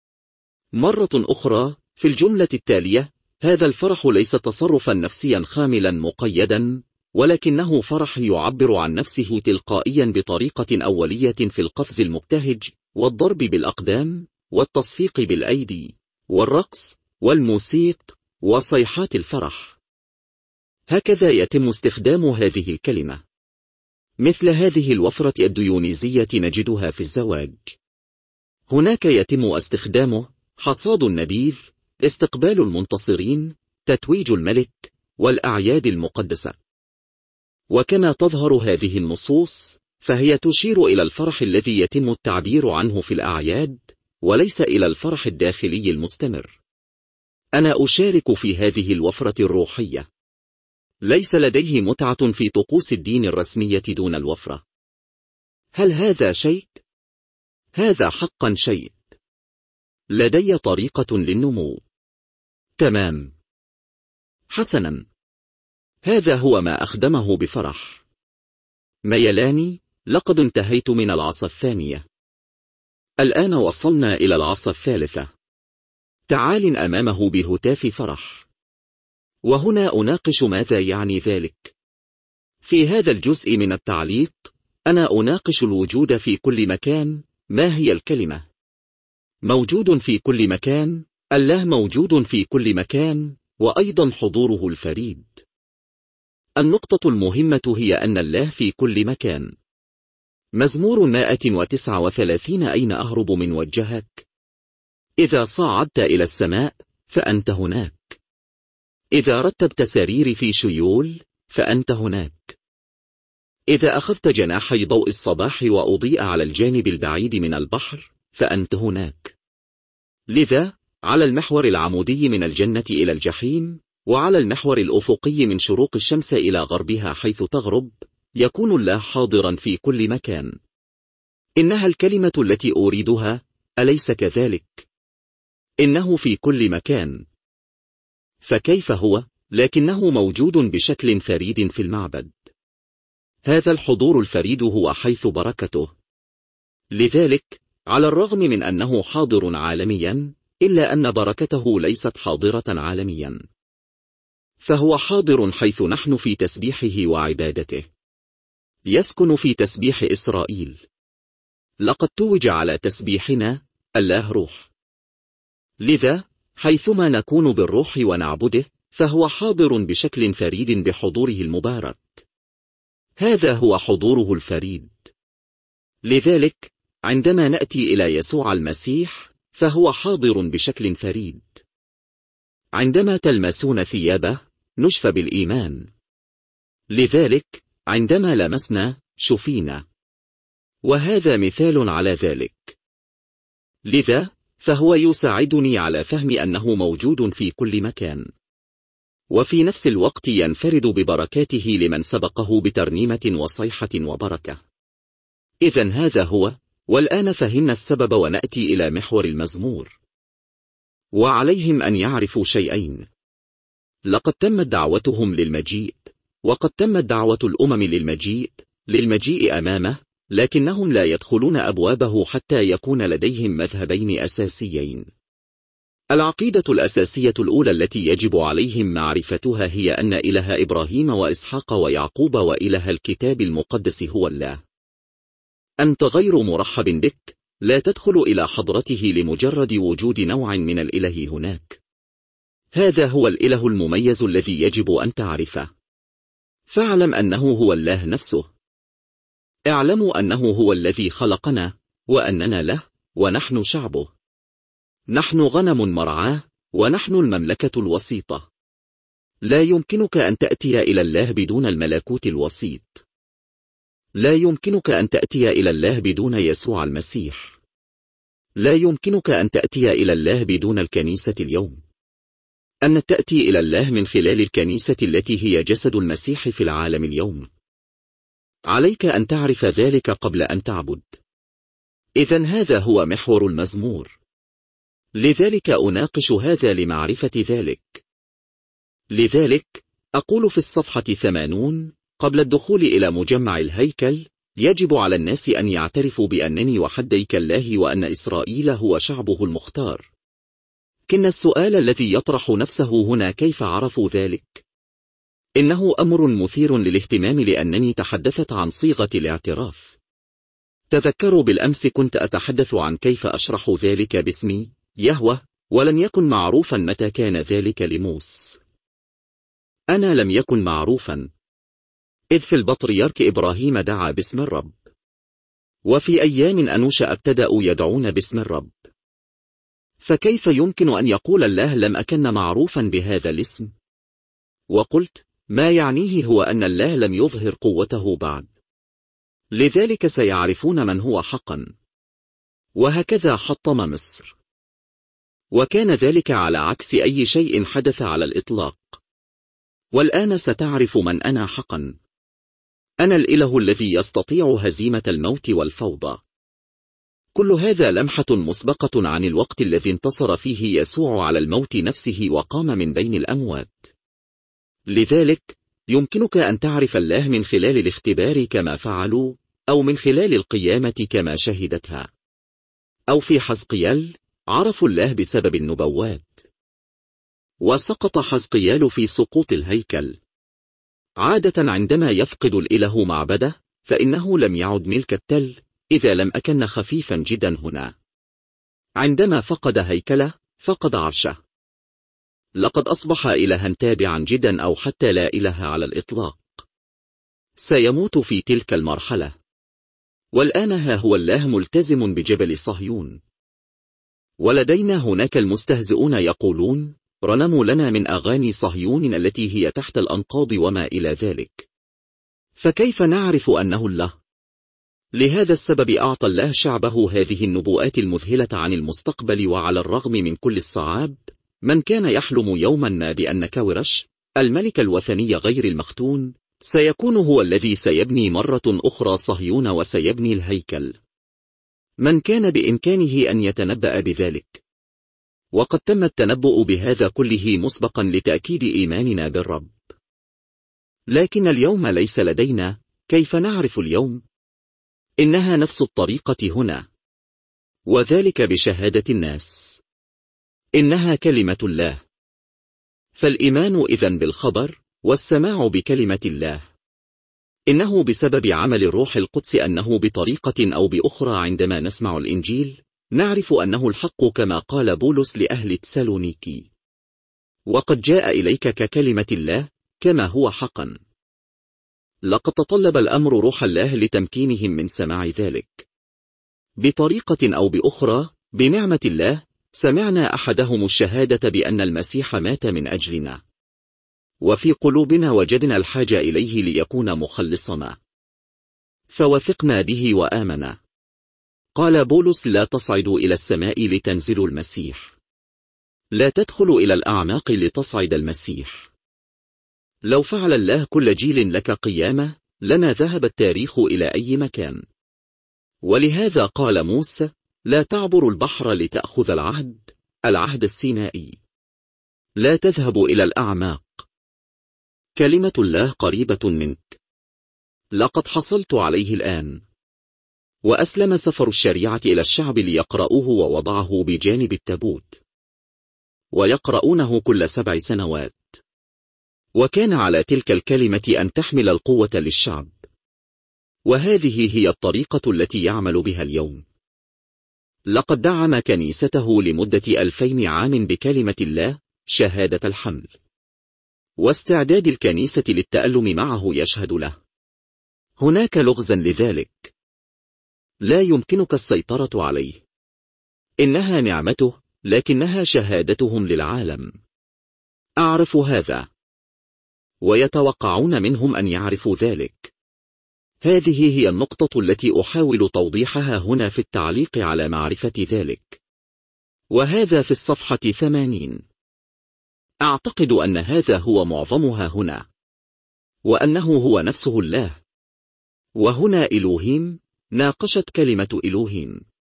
مرة أخرى في الجملة التالية، هذا الفرح ليس تصرفا نفسيا خاملا مقيدا، ولكنه فرح يعبر عن نفسه تلقائيا بطريقة أولية في القفز المبتهج والضرب بالأقدام والتصفيق بالأيدي والرقص والموسيقى وصيحات الفرح. هكذا يتم استخدام هذه الكلمة. مثل هذه الوفرة الديونيزية نجدها في الزواج. هناك يتم استخدامه حصاد النبيذ، استقبال المنتصرين، تتويج الملك، والأعياد المقدسة. وكما تظهر هذه النصوص فهي تشير إلى الفرح الذي يتم التعبير عنه في الأعياد، وليس إلى الفرح الداخلي المستمر. أنا أشارك في هذه الوفرة الروحية. ليس لديه متعة في طقوس الدين الرسمية دون الوفرة. هل هذا شيء؟ هذا حقا شيء. لدي طريقة للنمو. تمام. حسنا. هذا هو ما أخدمه بفرح. ميلاني، لقد انتهيت من العصا الثانية. الآن وصلنا إلى العصا الثالثة. تعال أمامه بهتاف فرح. وهنا أناقش ماذا يعني ذلك. في هذا الجزء من التعليق أنا أناقش الوجود في كل مكان. ما هي الكلمة؟ موجود في كل مكان. الله موجود في كل مكان، وأيضا حضوره الفريد. النقطة المهمة هي أن الله في كل مكان. مزمور مائة وتسعة وثلاثين: أين أهرب من وجهك؟ إذا صعدت إلى السماء فأنت هناك. إذا رتبت سريري في شيول فأنت هناك. إذا أخذت جناحي ضوء الصباح وأضيء على الجانب البعيد من البحر فأنت هناك. لذا على المحور العمودي من الجنة إلى الجحيم، وعلى المحور الأفقي من شروق الشمس إلى غربها حيث تغرب، يكون الله حاضرا في كل مكان. إنها الكلمة التي أريدها، أليس كذلك؟ إنه في كل مكان. فكيف هو؟ لكنه موجود بشكل فريد في المعبد. هذا الحضور الفريد هو حيث بركته. لذلك على الرغم من أنه حاضر عالميا، إلا أن بركته ليست حاضرة عالميا. فهو حاضر حيث نحن في تسبيحه وعبادته. يسكن في تسبيح إسرائيل. لقد توج على تسبيحنا الله روح. لذا حيثما نكون بالروح ونعبده فهو حاضر بشكل فريد بحضوره المبارك. هذا هو حضوره الفريد. لذلك عندما نأتي إلى يسوع المسيح فهو حاضر بشكل فريد. عندما تلمسون ثيابه نشفى بالإيمان. لذلك عندما لمسنا شفينا، وهذا مثال على ذلك. لذا فهو يساعدني على فهم أنه موجود في كل مكان، وفي نفس الوقت ينفرد ببركاته لمن سبقه بترنيمة وصيحة وبركة. إذن هذا هو، والآن فهمنا السبب ونأتي إلى محور المزمور. وعليهم أن يعرفوا شيئين: لقد تمت دعوتهم للمجيء، وقد تمت دعوة الأمم للمجيء للمجيء أمامه، لكنهم لا يدخلون أبوابه حتى يكون لديهم مذهبين أساسيين. العقيدة الأساسية الأولى التي يجب عليهم معرفتها هي أن إله إبراهيم وإسحاق ويعقوب وإله الكتاب المقدس هو الله. أنت غير مرحب بك، لا تدخل إلى حضرته لمجرد وجود نوع من الإله هناك. هذا هو الإله المميز الذي يجب أن تعرفه. فاعلم أنه هو الله نفسه. اعلموا أنه هو الذي خلقنا، وأننا له، ونحن شعبه. نحن غنم مرعاه، ونحن المملكة الوسيطة. لا يمكنك أن تأتي إلى الله بدون الملكوت الوسيط. لا يمكنك أن تأتي إلى الله بدون يسوع المسيح. لا يمكنك أن تأتي إلى الله بدون الكنيسة اليوم. أن تأتي إلى الله من خلال الكنيسة التي هي جسد المسيح في العالم اليوم. عليك أن تعرف ذلك قبل أن تعبد. إذن هذا هو محور المزمور. لذلك أناقش هذا لمعرفة ذلك. لذلك أقول في الصفحة ثمانون: قبل الدخول إلى مجمع الهيكل يجب على الناس أن يعترفوا بأنني وحديك الله وأن إسرائيل هو شعبه المختار. كن السؤال الذي يطرح نفسه هنا: كيف عرفوا ذلك؟ إنه أمر مثير للاهتمام لأنني تحدثت عن صيغة الاعتراف. تذكروا بالأمس كنت أتحدث عن كيف أشرح ذلك باسمي يهوه، ولم يكن معروفا متى كان ذلك لموس. أنا لم يكن معروفا، إذ في البطريرك إبراهيم دعا باسم الرب، وفي أيام أنوشا ابتدأوا يدعون باسم الرب. فكيف يمكن أن يقول الله لم أكن معروفا بهذا الاسم؟ وقلت ما يعنيه هو أن الله لم يظهر قوته بعد، لذلك سيعرفون من هو حقا. وهكذا حطم مصر، وكان ذلك على عكس أي شيء حدث على الإطلاق. والآن ستعرف من أنا حقا. أنا الإله الذي يستطيع هزيمة الموت والفوضى. كل هذا لمحة مسبقة عن الوقت الذي انتصر فيه يسوع على الموت نفسه وقام من بين الأموات. لذلك يمكنك أن تعرف الله من خلال الاختبار كما فعلوا، أو من خلال القيامة كما شهدتها. أو في حزقيال عرفوا الله بسبب النبوات. وسقط حزقيال في سقوط الهيكل. عادة عندما يفقد الإله معبده فإنه لم يعد ملك التل، إذا لم أكن خفيفا جدا هنا. عندما فقد هيكله فقد عرشه. لقد أصبح إلها تابعا جدا أو حتى لا إله على الإطلاق. سيموت في تلك المرحلة. والآن ها هو الله ملتزم بجبل صهيون. ولدينا هناك المستهزئون يقولون رنموا لنا من أغاني صهيون التي هي تحت الأنقاض وما إلى ذلك. فكيف نعرف أنه الله؟ لهذا السبب أعطى الله شعبه هذه النبوءات المذهلة عن المستقبل. وعلى الرغم من كل الصعاب، من كان يحلم يوما ما بأن كورش الملك الوثني غير المختون سيكون هو الذي سيبني مرة أخرى صهيون وسيبني الهيكل. من كان بإمكانه أن يتنبأ بذلك. وقد تم التنبؤ بهذا كله مسبقا لتأكيد إيماننا بالرب. لكن اليوم ليس لدينا. كيف نعرف اليوم؟ إنها نفس الطريقة هنا، وذلك بشهادة الناس. إنها كلمة الله. فالإيمان إذن بالخبر، والسماع بكلمة الله. إنه بسبب عمل الروح القدس أنه بطريقة أو بأخرى عندما نسمع الإنجيل نعرف أنه الحق كما قال بولس لأهل تسالونيكي: وقد جاء إليك ككلمة الله كما هو حقا. لقد تطلب الأمر روح الله لتمكينهم من سماع ذلك. بطريقة أو بأخرى بنعمة الله سمعنا أحدهم الشهادة بأن المسيح مات من أجلنا، وفي قلوبنا وجدنا الحاجة إليه ليكون مخلصنا، فوثقنا به وآمنا. قال بولس: لا تصعدوا إلى السماء لتنزلوا المسيح، لا تدخلوا إلى الأعماق لتصعد المسيح. لو فعل الله كل جيل لك قيامة لنا ذهب التاريخ إلى أي مكان. ولهذا قال موسى: لا تعبروا البحر لتأخذ العهد، العهد السينائي. لا تذهبوا إلى الأعماق. كلمة الله قريبة منك. لقد حصلت عليه الآن. وأسلم سفر الشريعة إلى الشعب ليقرأوه ووضعه بجانب التابوت، ويقرؤونه كل سبع سنوات. وكان على تلك الكلمة أن تحمل القوة للشعب. وهذه هي الطريقة التي يعمل بها اليوم. لقد دعم كنيسته لمدة ألفين عام بكلمة الله، شهادة الحمل، واستعداد الكنيسة للتألم معه يشهد له. هناك لغزا لذلك لا يمكنك السيطرة عليه. إنها نعمته، لكنها شهادتهم للعالم. أعرف هذا، ويتوقعون منهم أن يعرفوا ذلك. هذه هي النقطة التي أحاول توضيحها هنا في التعليق على معرفة ذلك، وهذا في الصفحة ثمانين. أعتقد أن هذا هو معظمها هنا، وأنه هو نفسه الله. وهنا إلوهيم ناقشت كلمة إلوهيم.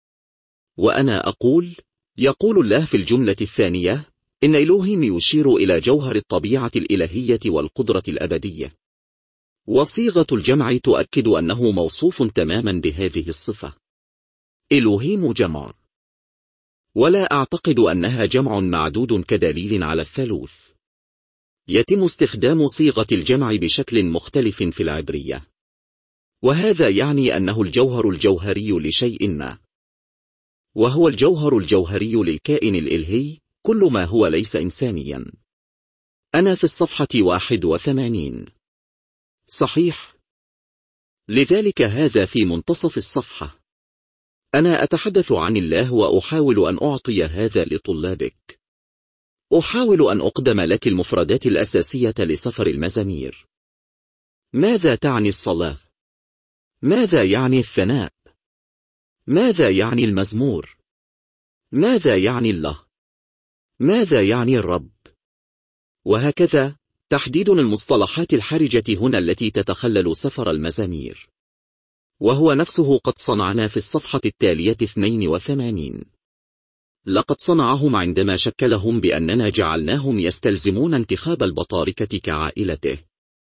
وأنا أقول، يقول الله في الجملة الثانية إن إلوهيم يشير إلى جوهر الطبيعة الإلهية والقدرة الأبدية. وصيغة الجمع تؤكد أنه موصوف تماما بهذه الصفة. إلوهيم جمع، ولا أعتقد أنها جمع معدود كدليل على الثالوث. يتم استخدام صيغة الجمع بشكل مختلف في العبرية، وهذا يعني أنه الجوهر الجوهري لشيء ما، وهو الجوهر الجوهري للكائن الإلهي كل ما هو ليس إنسانيا. أنا في الصفحة واحد وثمانين. صحيح. لذلك هذا في منتصف الصفحة. أنا أتحدث عن الله وأحاول أن أعطي هذا لطلابك. أحاول أن أقدم لك المفردات الأساسية لسفر المزامير. ماذا تعني الصلاة؟ ماذا يعني الثناء؟ ماذا يعني المزمور؟ ماذا يعني الله؟ ماذا يعني الرب؟ وهكذا تحديد المصطلحات الحرجة هنا التي تتخلل سفر المزامير، وهو نفسه قد صنعنا في الصفحة التالية اثنين وثمانين. لقد صنعهم عندما شكلهم بأننا جعلناهم يستلزمون انتخاب البطاركة كعائلته.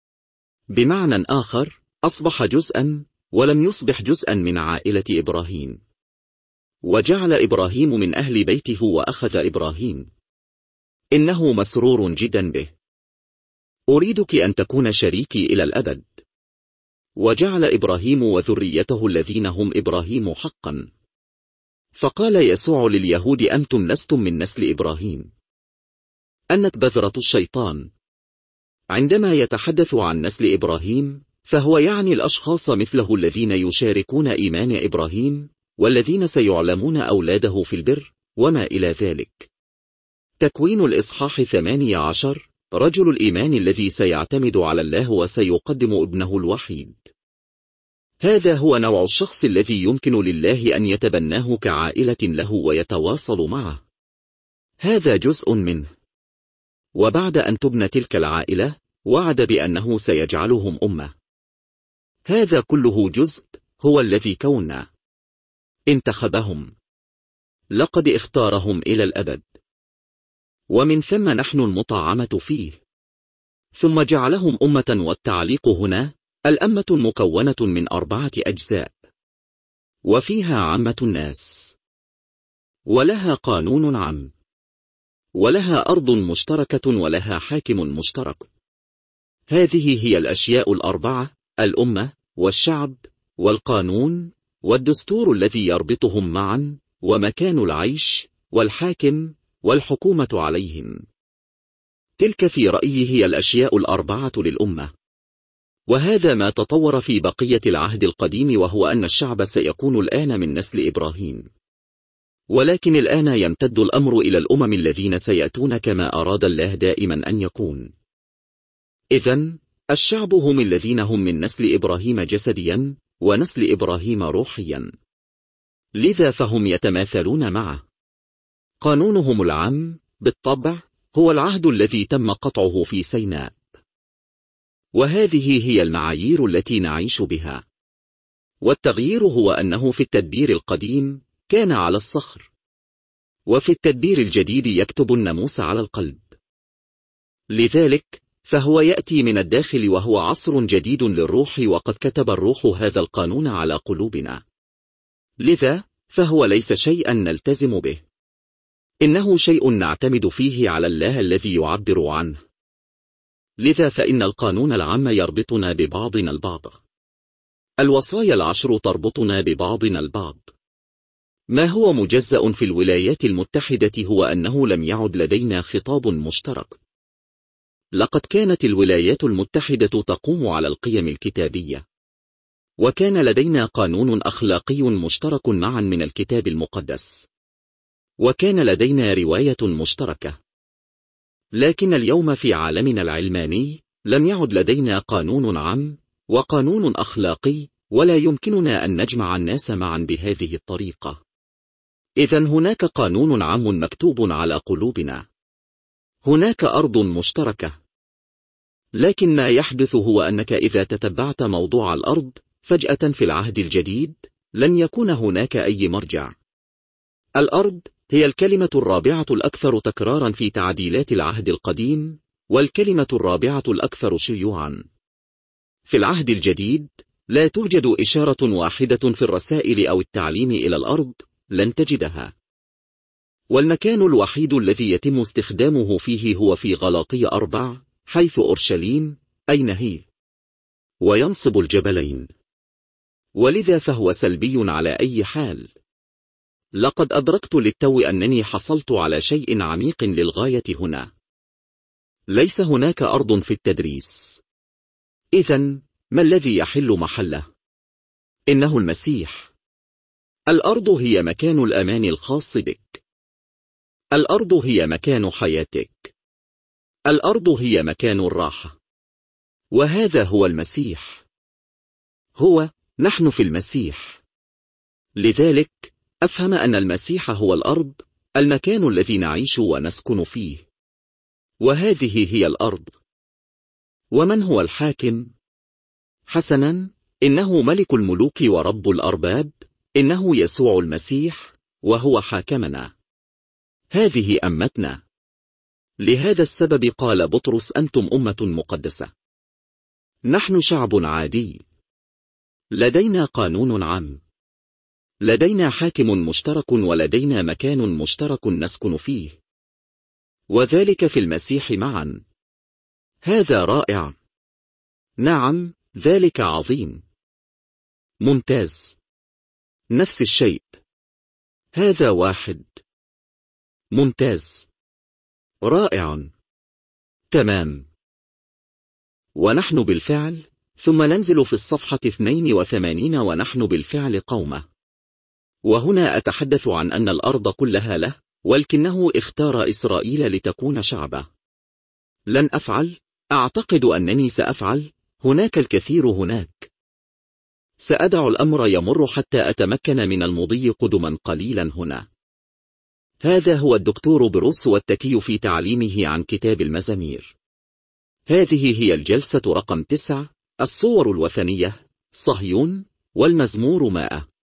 بمعنى آخر، أصبح جزءا ولم يصبح جزءا من عائلة إبراهيم. وجعل إبراهيم من أهل بيته وأخذ إبراهيم. إنه مسرور جدا به. أريدك أن تكون شريكي إلى الأبد. وجعل إبراهيم وذريته الذين هم إبراهيم حقا. فقال يسوع لليهود: أنتم لستم من نسل إبراهيم. أنت بذرة الشيطان. عندما يتحدث عن نسل إبراهيم فهو يعني الأشخاص مثله الذين يشاركون إيمان إبراهيم، والذين سيعلمون أولاده في البر وما إلى ذلك. تكوين الإصحاح ثمانية عشر، رجل الإيمان الذي سيعتمد على الله وسيقدم ابنه الوحيد. هذا هو نوع الشخص الذي يمكن لله أن يتبناه كعائلة له ويتواصل معه. هذا جزء منه. وبعد أن تبنى تلك العائلة وعد بأنه سيجعلهم أمة. هذا كله جزء هو الذي كوننا. انتخبهم. لقد اختارهم إلى الأبد. ومن ثم نحن المطعمة فيه. ثم جعلهم أمة. والتعليق هنا: الأمة مكونة من أربعة أجزاء، وفيها عامة الناس، ولها قانون عام، ولها أرض مشتركة، ولها حاكم مشترك. هذه هي الأشياء الأربعة: الأمة، والشعب، والقانون، والدستور الذي يربطهم معا، ومكان العيش والحاكم والحكومة عليهم. تلك في رأيي هي الأشياء الأربعة للأمة. وهذا ما تطور في بقية العهد القديم، وهو أن الشعب سيكون الآن من نسل إبراهيم. ولكن الآن يمتد الأمر إلى الأمم الذين سيأتون كما أراد الله دائما أن يكون. إذن الشعب هم الذين هم من نسل إبراهيم جسديا ونسل إبراهيم روحيا، لذا فهم يتماثلون معه. قانونهم العام بالطبع هو العهد الذي تم قطعه في سيناء، وهذه هي المعايير التي نعيش بها. والتغيير هو أنه في التدبير القديم كان على الصخر، وفي التدبير الجديد يكتب الناموس على القلب. لذلك فهو يأتي من الداخل، وهو عصر جديد للروح، وقد كتب الروح هذا القانون على قلوبنا. لذا فهو ليس شيئا نلتزم به، إنه شيء نعتمد فيه على الله الذي يعبر عنه. لذا فإن القانون العام يربطنا ببعضنا البعض، الوصايا العشر تربطنا ببعضنا البعض. ما هو مجزأ في الولايات المتحدة هو أنه لم يعد لدينا خطاب مشترك. لقد كانت الولايات المتحدة تقوم على القيم الكتابية، وكان لدينا قانون أخلاقي مشترك معا من الكتاب المقدس، وكان لدينا رواية مشتركة. لكن اليوم في عالمنا العلماني لم يعد لدينا قانون عام وقانون أخلاقي، ولا يمكننا أن نجمع الناس معا بهذه الطريقة. إذن هناك قانون عام مكتوب على قلوبنا، هناك أرض مشتركة. لكن ما يحدث هو أنك إذا تتبعت موضوع الأرض فجأة في العهد الجديد لن يكون هناك أي مرجع. الأرض هي الكلمة الرابعة الأكثر تكرارا في تعديلات العهد القديم، والكلمة الرابعة الأكثر شيوعا. في العهد الجديد لا توجد إشارة واحدة في الرسائل أو التعليم إلى الأرض، لن تجدها. والمكان الوحيد الذي يتم استخدامه فيه هو في غلاطية أربع، حيث أورشليم أين هي، وينصب الجبلين. ولذا فهو سلبي على أي حال. لقد أدركت للتو أنني حصلت على شيء عميق للغاية هنا. ليس هناك أرض في التدريس. إذن ما الذي يحل محله؟ إنه المسيح. الأرض هي مكان الأمان الخاص بك. الأرض هي مكان حياتك. الأرض هي مكان الراحة. وهذا هو المسيح. هو نحن في المسيح. لذلك أفهم أن المسيح هو الأرض، المكان الذي نعيش ونسكن فيه. وهذه هي الأرض. ومن هو الحاكم؟ حسنا، إنه ملك الملوك ورب الأرباب، إنه يسوع المسيح، وهو حاكمنا. هذه أمتنا. لهذا السبب قال بطرس أنتم أمة مقدسة. نحن شعب عادي. لدينا قانون عام. لدينا حاكم مشترك، ولدينا مكان مشترك نسكن فيه، وذلك في المسيح معا. هذا رائع. نعم، ذلك عظيم. ممتاز. نفس الشيء. هذا واحد. ممتاز. رائع. تمام. ونحن بالفعل، ثم ننزل في الصفحة اثنين وثمانين، ونحن بالفعل قومه. وهنا أتحدث عن أن الأرض كلها له، ولكنه اختار إسرائيل لتكون شعبه. لن أفعل، أعتقد أنني سأفعل، هناك الكثير هناك. سأدع الأمر يمر حتى أتمكن من المضي قدما قليلا هنا. هذا هو الدكتور بروس والتكي في تعليمه عن كتاب المزامير. هذه هي الجلسة رقم تسع، الصور الوثنية، صهيون، والمزمور مائة.